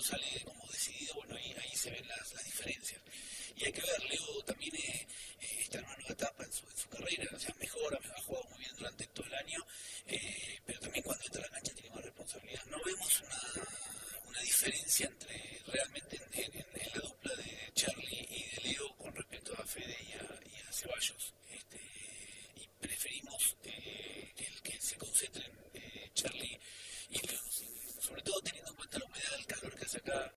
sale como decidido, bueno, ahí se ven las diferencias. Y hay que ver, Leo también está en una nueva etapa en su carrera, o sea, mejora, ha jugado muy bien durante todo el año, pero también cuando entra a la cancha tiene más responsabilidad. No vemos una diferencia entre realmente en la dupla de Charlie y de Leo con respecto a Fede y a Ceballos. Y preferimos que se concentren Charlie y Leo, ¿sí? Sobre todo teniendo en cuenta la humedad, el calor que hace acá,